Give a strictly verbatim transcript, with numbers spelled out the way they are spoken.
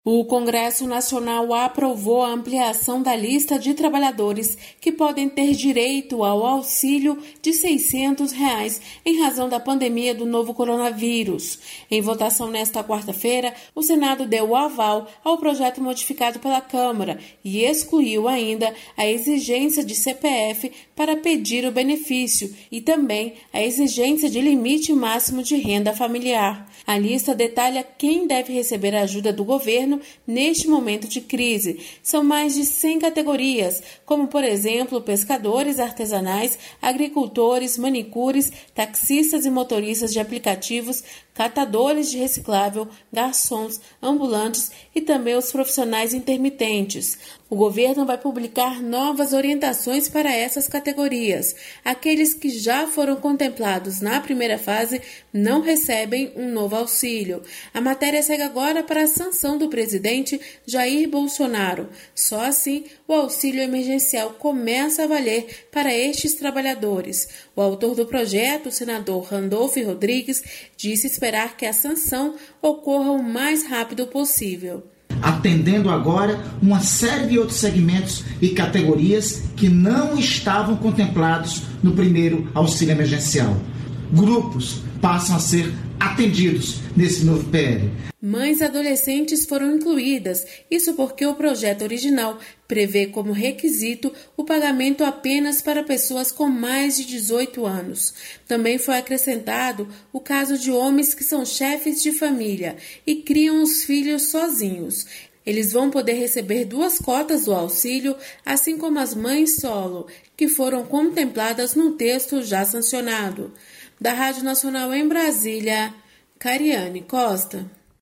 O Congresso Nacional aprovou a ampliação da lista de trabalhadores que podem ter direito ao auxílio de seiscentos reais em razão da pandemia do novo coronavírus. Em votação nesta quarta-feira, o Senado deu o aval ao projeto modificado pela Câmara e excluiu ainda a exigência de C P F para pedir o benefício e também a exigência de limite máximo de renda familiar. A lista detalha quem deve receber a ajuda do governo neste momento de crise. São mais de cem categorias, como, por exemplo, pescadores artesanais, agricultores, manicures, taxistas e motoristas de aplicativos, catadores de reciclável, garçons, ambulantes e também os profissionais intermitentes. O governo vai publicar novas orientações para essas categorias. Aqueles que já foram contemplados na primeira fase não recebem um novo auxílio. A matéria segue agora para a sanção do presidente Jair Bolsonaro. Só assim o auxílio emergencial começa a valer para estes trabalhadores. O autor do projeto, o senador Randolph Rodrigues, disse esperar que a sanção ocorra o mais rápido possível, atendendo agora uma série de outros segmentos e categorias que não estavam contemplados no primeiro auxílio emergencial. Grupos passam a ser atendidos nesse novo P L. Mães adolescentes foram incluídas, isso porque o projeto original prevê como requisito o pagamento apenas para pessoas com mais de dezoito anos. Também foi acrescentado o caso de homens que são chefes de família e criam os filhos sozinhos. Eles vão poder receber duas cotas do auxílio, assim como as mães solo, que foram contempladas no texto já sancionado. Da Rádio Nacional em Brasília, Cariane Costa.